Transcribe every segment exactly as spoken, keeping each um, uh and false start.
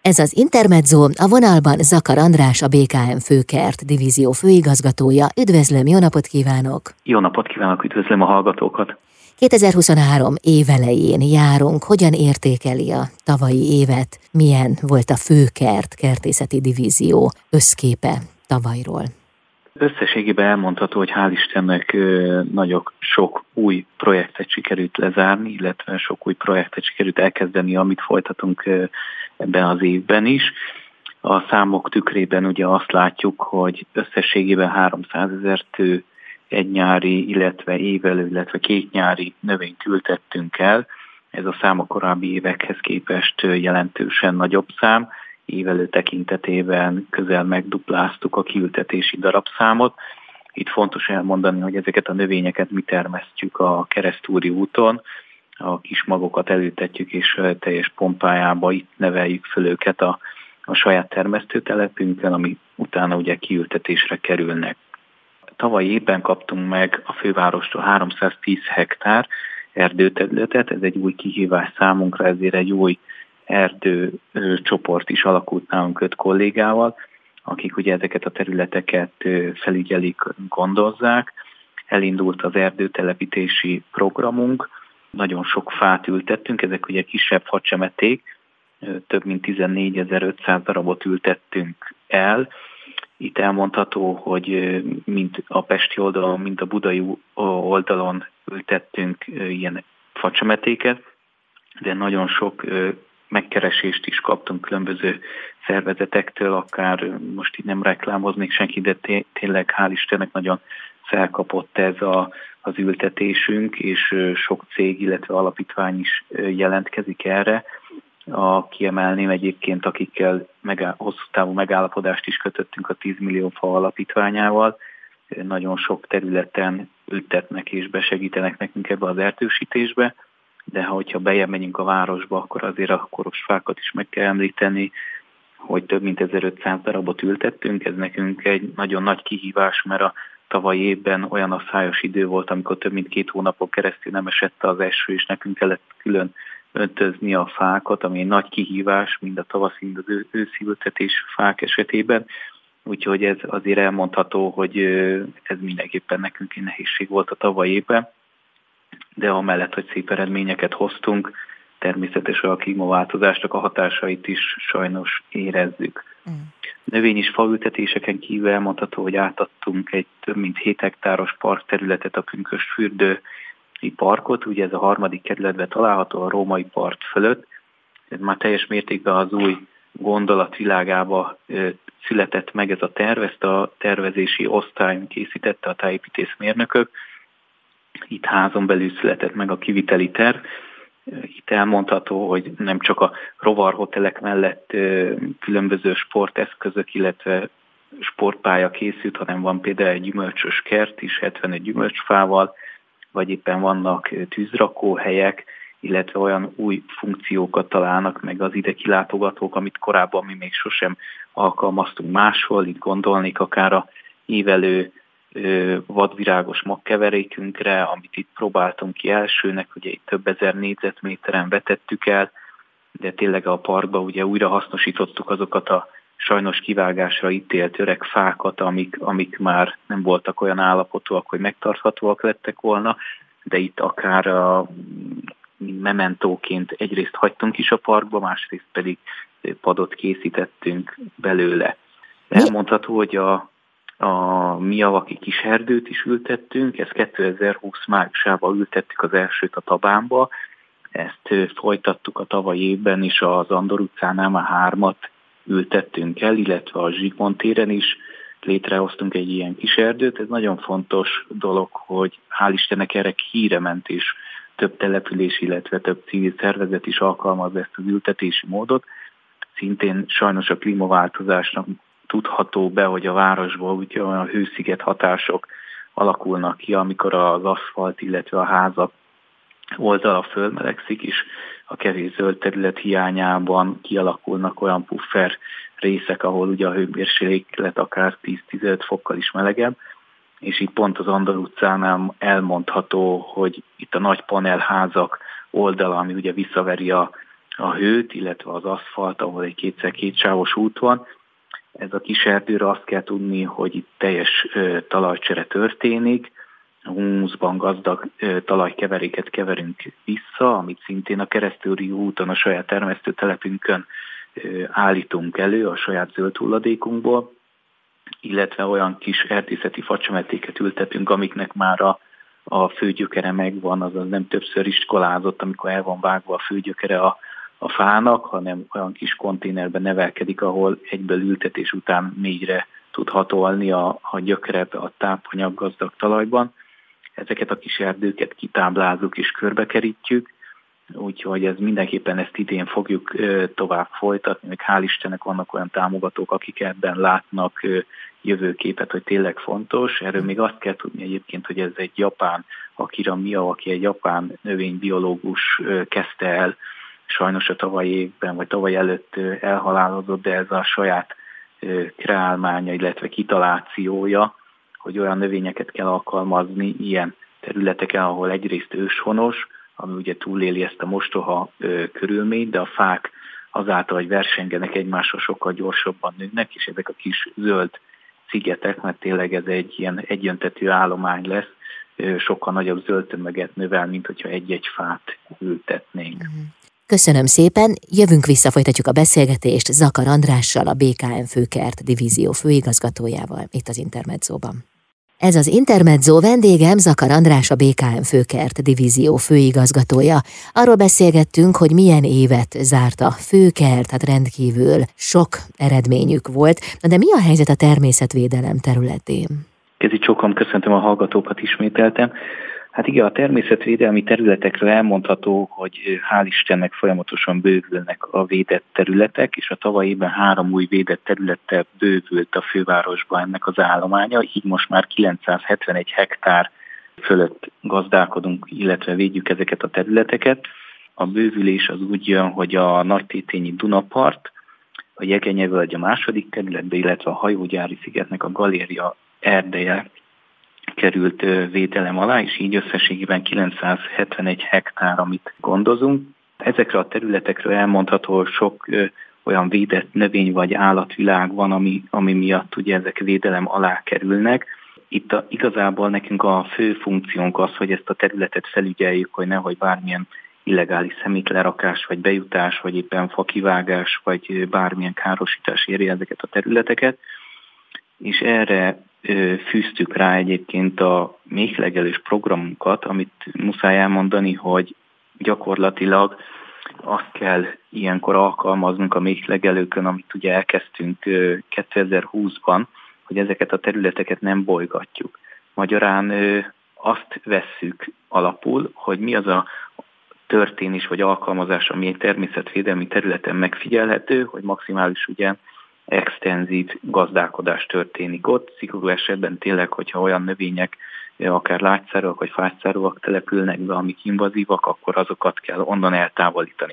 Ez az Intermezzo, a vonalban Zakar András, a bé ká em Főkert divízió főigazgatója. Üdvözlöm, jó napot kívánok! Jó napot kívánok, üdvözlöm a hallgatókat! kétezer-huszonhárom évelején járunk. Hogyan értékeli a tavalyi évet? Milyen volt a Főkert kertészeti divízió összképe tavalyról? Összességében elmondható, hogy hál' Istennek nagyon sok új projektet sikerült lezárni, illetve sok új projektet sikerült elkezdeni, amit folytatunk ebben az évben is. A számok tükrében ugye azt látjuk, hogy összességében háromszázezer tő egy nyári, illetve évelő, illetve két nyári növényt ültettünk el. Ez a szám a korábbi évekhez képest jelentősen nagyobb szám. Évelő tekintetében közel megdupláztuk a kiültetési darabszámot. Itt fontos elmondani, hogy ezeket a növényeket mi termesztjük a Keresztúri úton, a kis magokat elültetjük, és teljes pompájába itt neveljük föl őket a, a saját termesztőtelepünkön, ami utána ugye kiültetésre kerülnek. Tavaly évben kaptunk meg a fővárostól háromszáztíz hektár erdőterületet, ez egy új kihívás számunkra, ezért egy új erdő csoport is alakult nálunk öt kollégával, akik ugye ezeket a területeket felügyelik, gondozzák. Elindult az erdőtelepítési programunk, nagyon sok fát ültettünk, ezek ugye kisebb facsemeték, több mint tizennégyezer-ötszáz darabot ültettünk el. Itt elmondható, hogy mind a pesti oldalon, mind a budai oldalon ültettünk ilyen facsemetéket, de nagyon sok megkeresést is kaptunk különböző szervezetektől, akár most így nem reklámoznék senki, de tényleg hál' Istennek nagyon felkapott ez a, az ültetésünk, és sok cég, illetve alapítvány is jelentkezik erre. A, kiemelném egyébként, akikkel megáll, hosszú távú megállapodást is kötöttünk a tíz millió fa alapítványával. Nagyon sok területen ültetnek és besegítenek nekünk ebbe az erdősítésbe, de ha hogyha bejebb megyünk a városba, akkor azért a korosfákat is meg kell említeni, hogy több mint ezerötszáz darabot ültettünk. Ez nekünk egy nagyon nagy kihívás, mert a tavalyi évben olyan asszályos idő volt, amikor több mint két hónapon keresztül nem esett az eső, és nekünk kellett külön öntözni a fákat, ami egy nagy kihívás, mind a tavaszi, mind az őszi ültetés fák esetében. Úgyhogy ez azért elmondható, hogy ez mindenképpen nekünk egy nehézség volt a tavalyi évben, de amellett, hogy szép eredményeket hoztunk, természetesen a klímaváltozásnak a hatásait is sajnos érezzük. Mm. Növény- és faültetéseken kívül elmondható, hogy átadtunk egy több mint hét hektáros parkterületet, a Pünkösdfürdői parkot, ugye ez a harmadik kerületben található a Római part fölött. Ez már teljes mértékben az új gondolat világába született meg ez a terv, ezt a tervezési osztály készítette, a tájépítészmérnökök. Itt házon belül született meg a kiviteli terv. Itt elmondható, hogy nem csak a rovarhotelek mellett különböző sporteszközök, illetve sportpálya készült, hanem van például egy gyümölcsös kert is, hetvenegy gyümölcsfával, vagy éppen vannak tűzrakóhelyek, illetve olyan új funkciókat találnak meg az ide kilátogatók, amit korábban mi még sosem alkalmaztunk máshol. Itt gondolnék akár a ívelő vadvirágos magkeverékünkre, amit itt próbáltunk ki elsőnek, ugye itt több ezer négyzetméteren vetettük el, de tényleg a parkba ugye újra hasznosítottuk azokat a sajnos kivágásra ítélt öreg fákat, amik, amik már nem voltak olyan állapotúak, hogy megtarthatóak lettek volna, de itt akár a mementóként egyrészt hagytunk is a parkba, másrészt pedig padot készítettünk belőle. Elmondható, hogy a A Miavaki kis erdőt is ültettünk, ezt kétezer-húsz májusában ültettük az elsőt a Tabánba, ezt folytattuk a tavalyi évben is, az Andor utcánál már hármat ültettünk el, illetve a Zsigmond téren is létrehoztunk egy ilyen kis erdőt. Ez nagyon fontos dolog, hogy hál' Istennek erre híre ment, és több település, illetve több civil szervezet is alkalmaz ezt az ültetési módot. Szintén sajnos a klímaváltozásnak tudható be, hogy a városból ugye olyan hősziget hatások alakulnak ki, amikor az aszfalt, illetve a házak oldala fölmelegszik, és a kevés zöld terület hiányában kialakulnak olyan puffer részek, ahol ugye a hőmérséklet akár tíz-tizenöt fokkal is melegebb, és itt pont az Andor utcánál elmondható, hogy itt a nagy panelházak oldala, ami ugye visszaveri a, a hőt, illetve az aszfalt, ahol egy kétszer kétsávos út van. Ez a kis erdőre azt kell tudni, hogy itt teljes talajcsere történik, humuszban gazdag talajkeveréket keverünk vissza, amit szintén a Keresztőri úton, a saját termesztőtelepünkön állítunk elő a saját zöld hulladékunkból, illetve olyan kis erdészeti facsemetéket ültetünk, amiknek már a, a főgyökere megvan, azaz nem többször iskolázott, amikor el van vágva a főgyökere a, a fának, hanem olyan kis konténerben nevelkedik, ahol egyből ültetés után mélyre tud hatolni a, a gyökere a tápanyag gazdag talajban. Ezeket a kis erdőket kitáblázunk és körbekerítjük, úgyhogy ez mindenképpen ezt idén fogjuk tovább folytatni, még hál' Istennek vannak olyan támogatók, akik ebben látnak jövőképet, hogy tényleg fontos. Erről még azt kell tudni egyébként, hogy ez egy japán, Akira Mia, aki egy japán növénybiológus kezdte el, sajnos a tavalyi évben, vagy tavaly előtt elhalálozott, de ez a saját kreálmánya, illetve kitalációja, hogy olyan növényeket kell alkalmazni ilyen területeken, ahol egyrészt őshonos, ami ugye túléli ezt a mostoha ö, körülményt, de a fák azáltal, hogy versengenek egymással, sokkal gyorsabban nőnek, és ezek a kis zöld szigetek, mert tényleg ez egy ilyen egyöntetű állomány lesz, ö, sokkal nagyobb zöld tömeget növel, mint hogyha egy-egy fát ültetnénk. Köszönöm szépen, jövünk vissza, folytatjuk a beszélgetést Zakar Andrással, a bé ká em Főkert divízió főigazgatójával itt az Intermedzóban. Ez az Intermezzo, vendégem Zakar András, a bé ká em Főkert divízió főigazgatója. Arról beszélgettünk, hogy milyen évet zárt a Főkert, hát rendkívül sok eredményük volt. De mi a helyzet a természetvédelem területén? Kezi csókom, köszöntöm a hallgatókat ismételten. Hát igen, a természetvédelmi területekről elmondható, hogy hál' Istennek folyamatosan bővülnek a védett területek, és a tavalyi évben három új védett területtel bővült a fővárosban ennek az állománya, így most már kilencszázhetvenegy hektár fölött gazdálkodunk, illetve védjük ezeket a területeket. A bővülés az úgy jön, hogy a Nagytétényi Dunapart, a Jegenyevölgy a második területbe, illetve a Hajógyári szigetnek a Galéria erdeje került védelem alá, és így összességében kilencszázhetvenegy hektár, amit gondozunk. Ezekre a területekről elmondható, hogy sok ö, olyan védett növény vagy állatvilág van, ami, ami miatt ugye ezek védelem alá kerülnek. Itt a, igazából nekünk a fő funkciónk az, hogy ezt a területet felügyeljük, hogy nehogy bármilyen illegális szemétlerakás, vagy bejutás, vagy éppen fakivágás, vagy bármilyen károsítás érje ezeket a területeket. És erre fűztük rá egyébként a méhlegelős programunkat, amit muszáj elmondani, hogy gyakorlatilag azt kell ilyenkor alkalmaznunk a méhlegelőkön, amit ugye elkezdtünk kétezer-húszban, hogy ezeket a területeket nem bolygatjuk. Magyarán azt vesszük alapul, hogy mi az a történés vagy alkalmazás, ami egy természetvédelmi területen megfigyelhető, hogy maximális ugye extenzív gazdálkodás történik ott. Szigorú esetben tényleg, hogyha olyan növények, akár lágyszárúak vagy fágyszárúak települnek be, amik invazívak, akkor azokat kell onnan eltávolítani.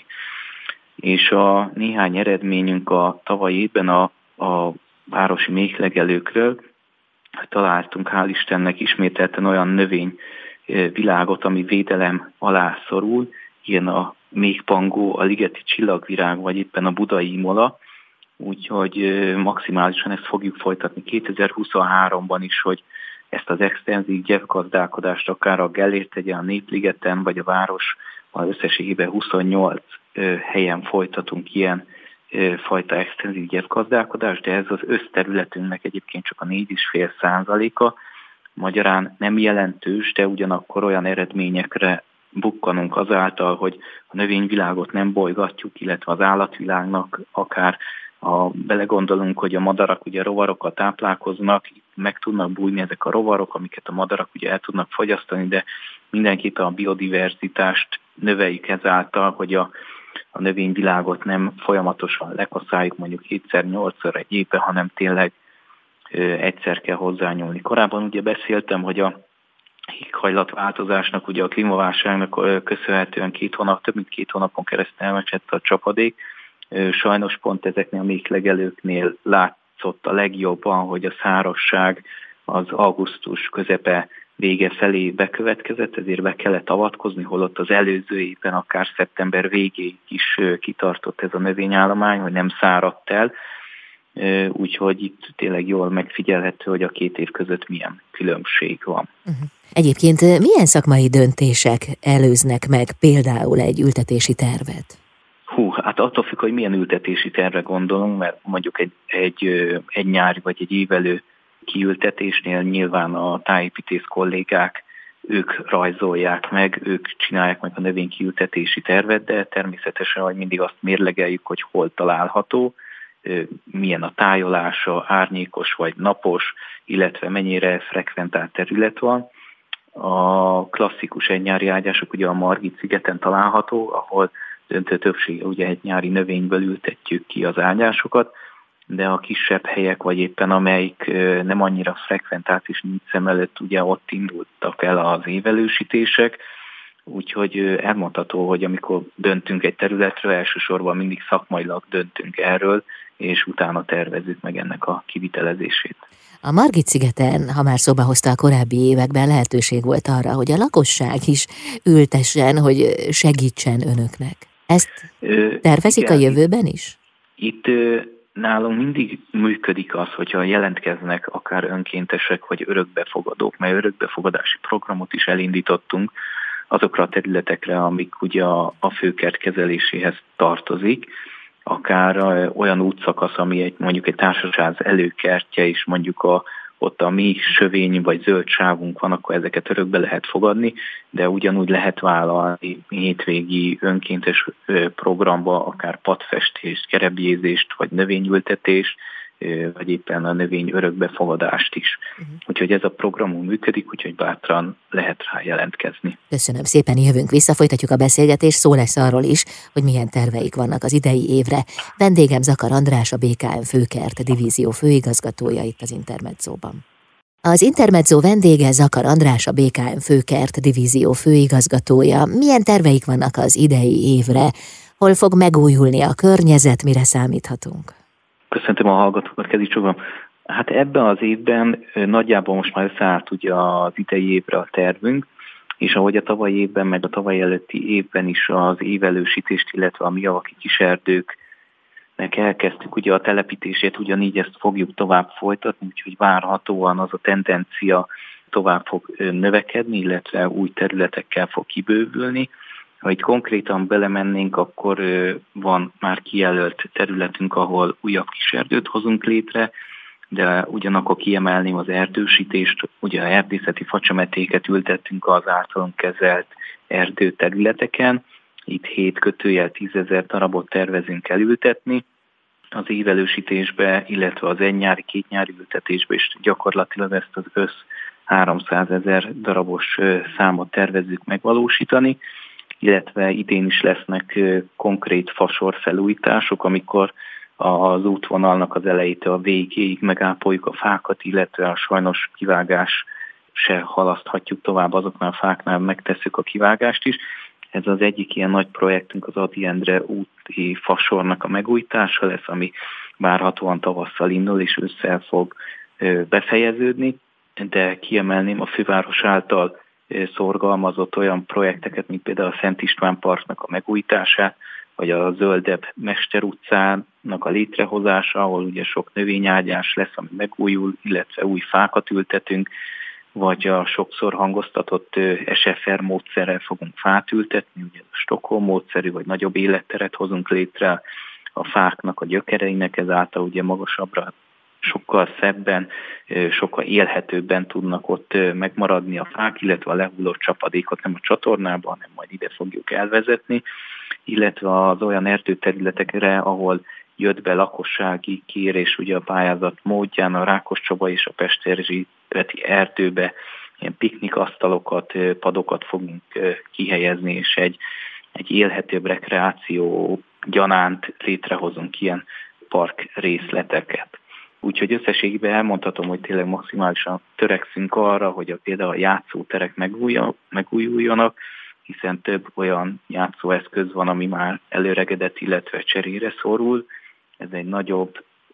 És a néhány eredményünk a tavalyi évben a, a városi méhlegelőkről, találtunk hál' Istennek ismételten olyan növényvilágot, ami védelem alá szorul, ilyen a méhpangó, a ligeti csillagvirág, vagy éppen a budai imola, úgyhogy maximálisan ezt fogjuk folytatni kétezer-huszonháromban is, hogy ezt az extenzív gyepgazdálkodást akár a Gellért tegyen, a Népligeten, vagy a város összességében huszonnyolc helyen folytatunk ilyen fajta extenzív gyepgazdálkodást, de ez az összterületünknek egyébként csak a négy egész öt százaléka, magyarán nem jelentős, de ugyanakkor olyan eredményekre bukkanunk azáltal, hogy a növényvilágot nem bolygatjuk, illetve az állatvilágnak akár ha belegondolunk, hogy a madarak ugye rovarokat táplálkoznak, meg tudnak bújni ezek a rovarok, amiket a madarak ugye el tudnak fogyasztani, de mindenképpen a biodiverzitást növeljük ezáltal, hogy a, a növényvilágot nem folyamatosan lekaszáljuk, mondjuk hétszer-nyolcszor egy évben, hanem tényleg ö, egyszer kell hozzányúlni. Korábban ugye beszéltem, hogy a éghajlatváltozásnak, ugye a klímaválságnak köszönhetően két hónap, több mint két hónapon keresztül elmecsett a csapadék. Sajnos pont ezeknél a méhlegelőknél látszott a legjobban, hogy a szárazság az augusztus közepe vége felé bekövetkezett, ezért be kellett avatkozni, holott az előző évben akár szeptember végéig is kitartott ez a növényállomány, hogy nem száradt el. Úgyhogy itt tényleg jól megfigyelhető, hogy a két év között milyen különbség van. Uh-huh. Egyébként milyen szakmai döntések előznek meg például egy ültetési tervet? Hú, hát attól függ, hogy milyen ültetési tervre gondolunk, mert mondjuk egy, egy, egy nyári vagy egy évelő kiültetésnél nyilván a tájépítész kollégák, ők rajzolják meg, ők csinálják meg a növénykiültetési tervet, de természetesen, hogy mindig azt mérlegeljük, hogy hol található, milyen a tájolása, árnyékos vagy napos, illetve mennyire frekventált terület van. A klasszikus egynyári ágyások ugye a Margit-szigeten található, ahol döntő többsége ugye egy nyári növényből ültetjük ki az ágyásokat, de a kisebb helyek, vagy éppen amelyik nem annyira frekventált és nincs szem előtt, ugye ott indultak el az évelősítések, úgyhogy elmondható, hogy amikor döntünk egy területről, elsősorban mindig szakmailag döntünk erről, és utána tervezzük meg ennek a kivitelezését. A Margit-szigeten, ha már szóba hozta a korábbi években, lehetőség volt arra, hogy a lakosság is ültessen, hogy segítsen önöknek. Ezt tervezik Igen, a jövőben is? Itt nálunk mindig működik az, hogyha jelentkeznek akár önkéntesek vagy örökbefogadók, mert örökbefogadási programot is elindítottunk azokra a területekre, amik ugye a, a főkert kezeléséhez tartozik, akár olyan útszakasz, ami egy, mondjuk egy társaság előkertje, és mondjuk a, ott a mi sövény vagy zöld sávunk van, akkor ezeket örökbe lehet fogadni, de ugyanúgy lehet vállalni hétvégi önkéntes programba, akár padfestést, gerebjézést, vagy növényültetést, vagy éppen a növény örökbefogadást is. Uh-huh. Úgyhogy ez a programunk működik, úgyhogy bátran lehet rá jelentkezni. Köszönöm szépen, jövünk vissza, folytatjuk a beszélgetést, szó lesz arról is, hogy milyen terveik vannak az idei évre. Vendégem Zakar András, a bé ká em Főkert divízió főigazgatója itt az Intermedzóban. Az Intermedzó vendége Zakar András, a bé ká em Főkert divízió főigazgatója. Milyen terveik vannak az idei évre? Hol fog megújulni a környezet, mire számíthatunk? Köszöntöm a hallgatókat, Kezi Csogam. Hát ebben az évben nagyjából most már összeállt ugye az idei évre a tervünk, és ahogy a tavalyi évben, meg a tavaly előtti évben is az évelősítést, illetve a miavaki kiserdőknek elkezdtük ugye a telepítését, ugyanígy ezt fogjuk tovább folytatni, úgyhogy várhatóan az a tendencia tovább fog növekedni, illetve új területekkel fog kibővülni. Ha itt konkrétan belemennénk, akkor van már kijelölt területünk, ahol újabb kiserdőt hozunk létre, de ugyanakkor kiemelném az erdősítést, ugye a erdészeti facsemetéket ültettünk az általunk kezelt erdőterületeken, itt hét kötőjel tízezer darabot tervezünk elültetni, az évelősítésbe, illetve az egynyári, kétnyári ültetésbe is gyakorlatilag ezt az össz háromszázezer darabos számot tervezzük megvalósítani, illetve idén is lesznek konkrét fasor felújítások, amikor az útvonalnak az elejétől a végéig megápoljuk a fákat, illetve a sajnos kivágás se halaszthatjuk tovább, azoknál a fáknál megtesszük a kivágást is. Ez az egyik ilyen nagy projektünk, az Ady Endre úti fasornak a megújítása lesz, ami várhatóan tavasszal indul és ősszel fog befejeződni, de kiemelném a főváros által szorgalmazott olyan projekteket, mint például a Szent István Parknak a megújítását, vagy a zöldebb Mester utcának a létrehozása, ahol ugye sok növényágyás lesz, ami megújul, illetve új fákat ültetünk, vagy a sokszor hangoztatott es ef er módszerrel fogunk fát ültetni, ugye a Stockholm módszerű, vagy nagyobb életteret hozunk létre a fáknak a gyökereinek, ezáltal ugye magasabbra, sokkal szebben, sokkal élhetőbben tudnak ott megmaradni a fák, illetve a lehullott csapadékot nem a csatornában, hanem majd ide fogjuk elvezetni, illetve az olyan erdőterületekre, ahol jött be lakossági kérés, ugye a pályázat módján a Rákoscsaba és a Pesterzsébeti erdőbe ilyen piknikasztalokat, padokat fogunk kihelyezni, és egy, egy élhetőbb rekreáció gyanánt létrehozunk ilyen park részleteket. Úgyhogy összességében elmondhatom, hogy tényleg maximálisan törekszünk arra, hogy a, például a játszóterek megújuljanak, hiszen több olyan játszóeszköz van, ami már előregedett, illetve cserére szorul. Ez egy nagyobb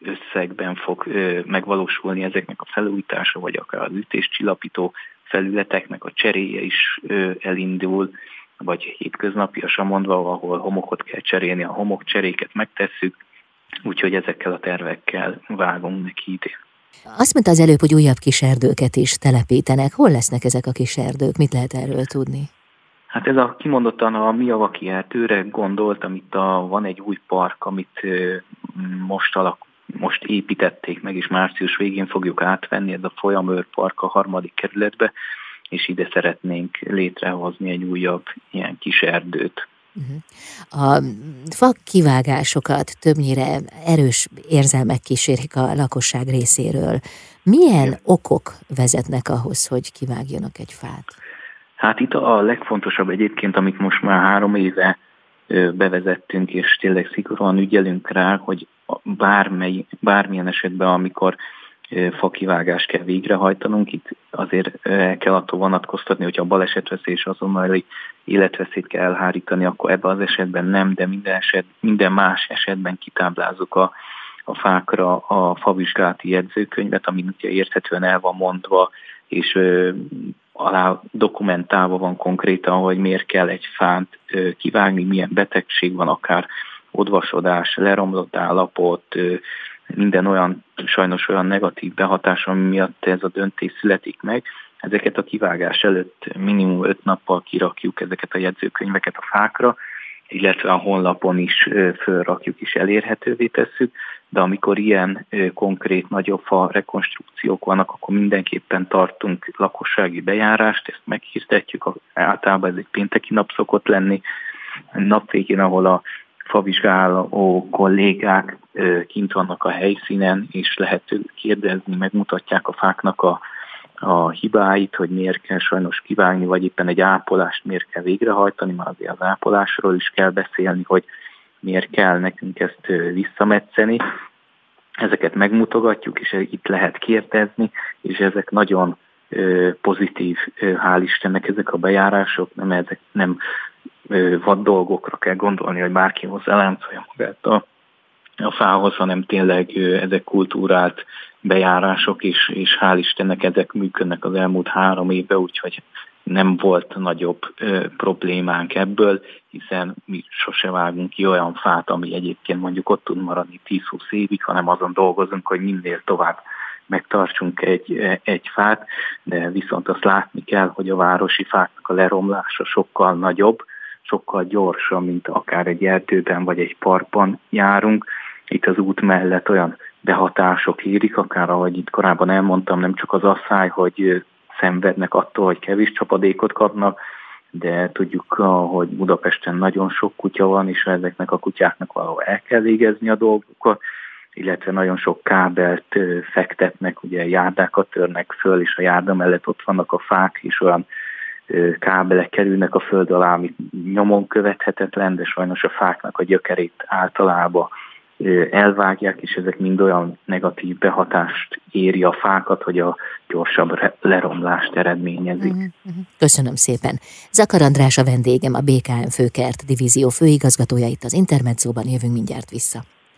összegben fog megvalósulni ezeknek a felújítása, vagy akár az ütéscsillapító felületeknek a cseréje is elindul, vagy hétköznapiasan mondva, ahol homokot kell cserélni, a homokcseréket megtesszük, úgyhogy ezekkel a tervekkel vágunk neki idén. Azt mondta az előbb, hogy újabb kis erdőket is telepítenek. Hol lesznek ezek a kis erdők? Mit lehet erről tudni? Hát ez a kimondottan a Miavaki erdőre gondoltam, itt a, van egy új park, amit most, alak, most építették meg, és március végén fogjuk átvenni, ez a Folyamőr Park a harmadik kerületbe, és ide szeretnénk létrehozni egy újabb ilyen kis erdőt. A fa kivágásokat többnyire erős érzelmek kísérik a lakosság részéről. Milyen ja. okok vezetnek ahhoz, hogy kivágjanak egy fát? Hát itt a legfontosabb egyébként, amit most már három éve bevezettünk, és tényleg szigorúan ügyelünk rá, hogy bármely, bármilyen esetben, amikor fakivágást kell végrehajtanunk, itt azért el kell attól vonatkoztatni, hogyha a balesetveszély és azonnali életveszélyt kell elhárítani, akkor ebben az esetben nem, de minden, eset, minden más esetben kitáblázzuk a, a fákra a favizsgálati jegyzőkönyvet, ami ugye érthetően el van mondva, és ö, alá dokumentálva van konkrétan, hogy miért kell egy fát ö, kivágni, milyen betegség van, akár odvasodás, leromlott állapot, ö, minden olyan, sajnos olyan negatív behatás, ami miatt ez a döntés születik meg. Ezeket a kivágás előtt minimum öt nappal kirakjuk ezeket a jegyzőkönyveket a fákra, illetve a honlapon is fölrakjuk és elérhetővé tesszük, de amikor ilyen konkrét nagyobb fa rekonstrukciók vannak, akkor mindenképpen tartunk lakossági bejárást, ezt meghirdetjük, általában ez egy pénteki nap szokott lenni, nap végén, ahol a favizsgáló kollégák kint vannak a helyszínen, és lehet kérdezni, megmutatják a fáknak a, a hibáit, hogy miért kell sajnos kivágni, vagy éppen egy ápolást miért kell végrehajtani, mert azért az ápolásról is kell beszélni, hogy miért kell nekünk ezt visszametszeni. Ezeket megmutogatjuk, és itt lehet kérdezni, és ezek nagyon pozitív, hál' Istennek ezek a bejárások, nem, ezek nem vad dolgokra kell gondolni, hogy bárki hozzá láncolja magát a, a fához, hanem tényleg ezek kultúrált bejárások, és, és hál' Istennek ezek működnek az elmúlt három évben, úgyhogy nem volt nagyobb ö, problémánk ebből, hiszen mi sose vágunk ki olyan fát, ami egyébként mondjuk ott tud maradni tíz-húsz évig, hanem azon dolgozunk, hogy minél tovább megtartsunk egy, egy fát, de viszont azt látni kell, hogy a városi fáknak a leromlása sokkal nagyobb, sokkal gyorsabb, mint akár egy erdőben vagy egy parkban járunk. Itt az út mellett olyan behatások érik, akár ahogy itt korábban elmondtam, nem csak az asszály, hogy szenvednek attól, hogy kevés csapadékot kapnak, de tudjuk, hogy Budapesten nagyon sok kutya van, és ezeknek a kutyáknak valahol el kell végezni a dolgokat, illetve nagyon sok kábelt fektetnek, ugye járdákat törnek föl, és a járda mellett ott vannak a fák, és olyan kábelek kerülnek a föld alá, amit nyomon követhetetlen, de sajnos a fáknak a gyökerét általában elvágják, és ezek mind olyan negatív behatást éri a fákat, hogy a gyorsabb leromlást eredményezik. Köszönöm szépen. Zakar András a vendégem, a bé ká em Főkert divízió főigazgatója itt az Intermedzóban, jövünk mindjárt vissza.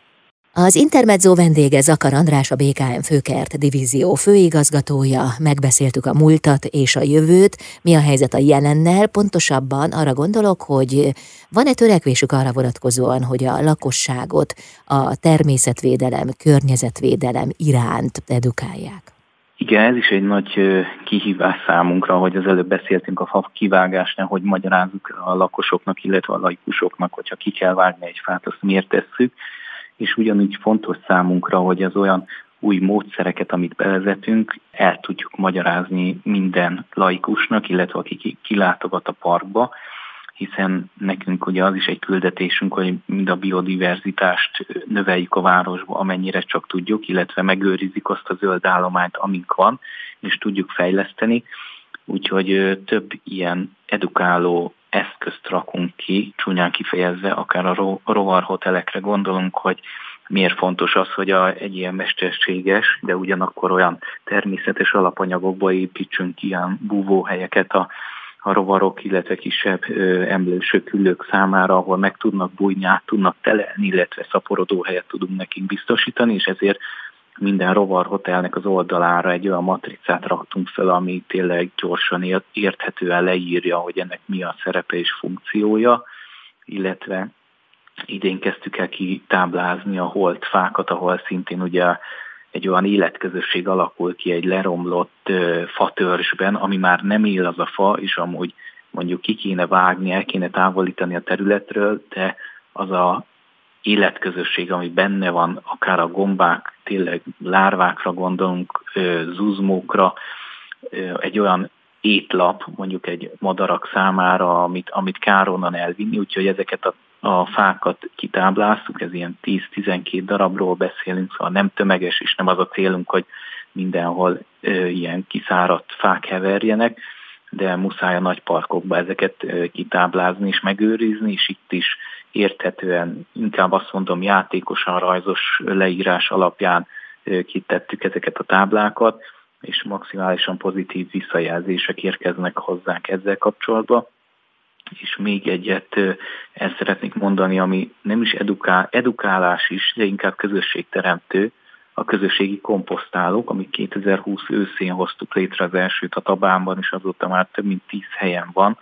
Az Intermedzó vendége Zakar András, a bé ká em Főkert divízió főigazgatója. Megbeszéltük a múltat és a jövőt. Mi a helyzet a jelennel? Pontosabban arra gondolok, hogy van-e törekvésük arra vonatkozóan, hogy a lakosságot a természetvédelem, környezetvédelem iránt edukálják? Igen, ez is egy nagy kihívás számunkra, hogy az előbb beszéltünk a fa kivágásnál, hogy magyarázzuk a lakosoknak, illetve a laikusoknak, hogyha ki kell vágni egy fát, azt miért tesszük. És ugyanúgy fontos számunkra, hogy az olyan új módszereket, amit bevezetünk, el tudjuk magyarázni minden laikusnak, illetve aki kilátogat a parkba, hiszen nekünk ugye az is egy küldetésünk, hogy mind a biodiverzitást növeljük a városba, amennyire csak tudjuk, illetve megőrizzük azt a zöld állományt, amink van, és tudjuk fejleszteni. Úgyhogy több ilyen edukáló eszközt rakunk ki, csúnyán kifejezve, akár a rovarhotelekre gondolunk, hogy miért fontos az, hogy a, egy ilyen mesterséges, de ugyanakkor olyan természetes alapanyagokba építsünk ilyen búvóhelyeket a, a rovarok, illetve kisebb emlősök, üllők számára, ahol meg tudnak bújni, át tudnak telelni, illetve szaporodóhelyet tudunk nekik biztosítani, és ezért minden rovarhotelnek az oldalára egy olyan matricát raktunk fel, ami tényleg gyorsan érthetően leírja, hogy ennek mi a szerepe és funkciója, illetve idén kezdtük el kitáblázni a holt fákat, ahol szintén ugye egy olyan életközösség alakul ki egy leromlott fatörzsben, ami már nem él az a fa, és amúgy mondjuk ki kéne vágni, el kéne távolítani a területről, de az a életközösség, ami benne van, akár a gombák, tényleg lárvákra gondolunk, zuzmókra, egy olyan étlap, mondjuk egy madarak számára, amit, amit kár onnan elvinni, úgyhogy ezeket a, a fákat kitábláztuk, ez ilyen tíz-tizenkét darabról beszélünk, szóval nem tömeges, és nem az a célunk, hogy mindenhol ö, ilyen kiszáradt fák heverjenek, de muszáj a nagy parkokba ezeket ö, kitáblázni és megőrizni, és itt is érthetően, inkább azt mondom, játékosan, rajzos leírás alapján ö, kitettük ezeket a táblákat, és maximálisan pozitív visszajelzések érkeznek hozzánk ezzel kapcsolatban. És még egyet el szeretnék mondani, ami nem is edukál, edukálás is, de inkább közösségteremtő, a közösségi komposztálók, amit kétezer-húsz őszén hoztuk létre az elsőt a Tabánban, és azóta már több mint tíz helyen van,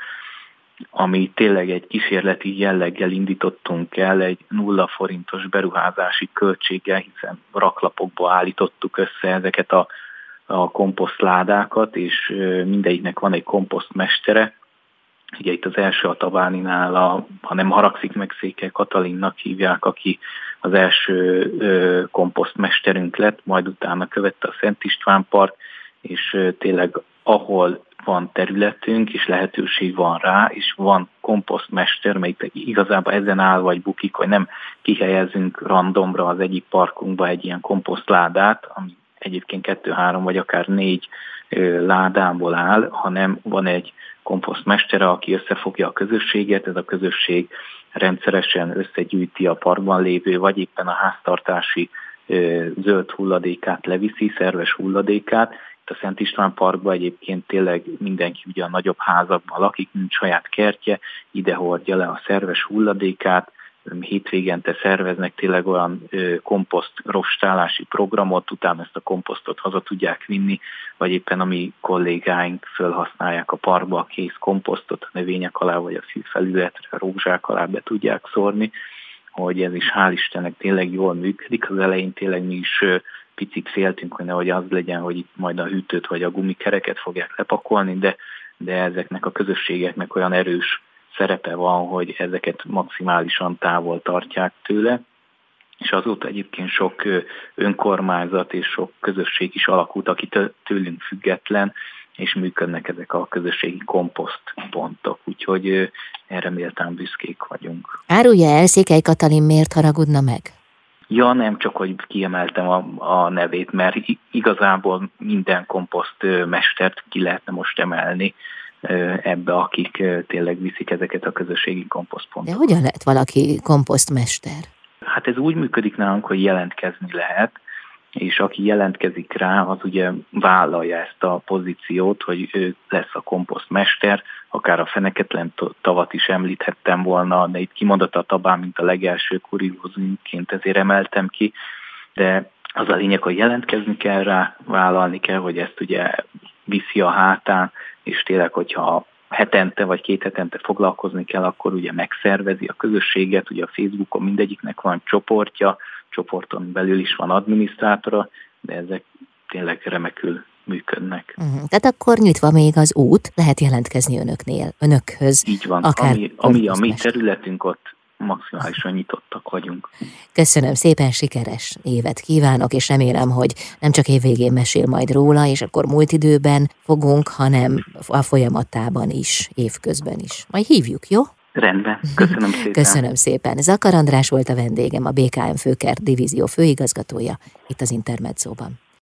ami tényleg egy kísérleti jelleggel indítottunk el, egy nulla forintos beruházási költséggel, hiszen raklapokba állítottuk össze ezeket a a komposztládákat, és mindegyiknek van egy komposztmestere. Ugye itt az első a Tabáninál, a, ha nem haragszik meg Székely Katalinnak hívják, aki az első ö, komposztmesterünk lett, majd utána követte a Szent István Park, és ö, tényleg ahol van területünk, és lehetőség van rá, és van komposztmester, melyik igazából ezen áll vagy bukik, hogy nem kihelyezünk randomra az egyik parkunkba egy ilyen komposztládát, ami egyébként kettő-három vagy akár négy ö, ládából áll, hanem van egy komposztmestere, aki összefogja a közösséget, ez a közösség rendszeresen összegyűjti a parkban lévő, vagy éppen a háztartási ö, zöld hulladékát leviszi, szerves hulladékát. Itt a Szent István Parkban egyébként tényleg mindenki ugye a nagyobb házakban lakik, nincs saját kertje, ide hordja le a szerves hulladékát, hétvégente szerveznek tényleg olyan ö, komposzt rostálási programot, utána ezt a komposztot haza tudják vinni, vagy éppen a mi kollégáink felhasználják a parkba a kész komposztot, a növények alá, vagy a fűfelületre, a rózsák alá be tudják szórni, hogy ez is hál' Istennek tényleg jól működik. Az elején tényleg mi is ö, picit féltünk, hogy nehogy az legyen, hogy itt majd a hűtőt vagy a gumikereket fogják lepakolni, de, de ezeknek a közösségeknek olyan erős szerepe van, hogy ezeket maximálisan távol tartják tőle, és azóta egyébként sok önkormányzat és sok közösség is alakult, aki tőlünk független, és működnek ezek a közösségi komposztpontok, úgyhogy erre méltán büszkék vagyunk. Árulja el, Székely Katalin miért haragudna meg? Ja, nem csak, hogy kiemeltem a, a nevét, mert igazából minden komposztmestert ki lehetne most emelni ebbe, akik tényleg viszik ezeket a közösségi komposztpontokat. De hogyan lehet valaki komposztmester? Hát ez úgy működik nálunk, hogy jelentkezni lehet, és aki jelentkezik rá, az ugye vállalja ezt a pozíciót, hogy ő lesz a komposztmester, akár a Feneketlen tavat is említhettem volna, de itt kimondott a Tabán, mint a legelső kuriózumként, ezért emeltem ki, de az a lényeg, hogy jelentkezni kell rá, vállalni kell, hogy ezt ugye viszi a hátán, és tényleg, hogyha hetente vagy két hetente foglalkozni kell, akkor ugye megszervezi a közösséget, ugye a Facebookon mindegyiknek van csoportja, csoporton belül is van adminisztrátora, de ezek tényleg remekül működnek. Uh-huh. Tehát akkor nyitva még az út, lehet jelentkezni önöknél, önökhöz. Így van, ami, ami a mi területünk, ott maximálisan nyitottak vagyunk. Köszönöm szépen, sikeres évet kívánok, és remélem, hogy nem csak évvégén mesél majd róla, és akkor múlt időben fogunk, hanem a folyamatában is, évközben is. Majd hívjuk, jó? Rendben, köszönöm szépen. Köszönöm szépen. Zakar András volt a vendégem, a bé ká em Főkert divízió főigazgatója, itt az Intermedzóban.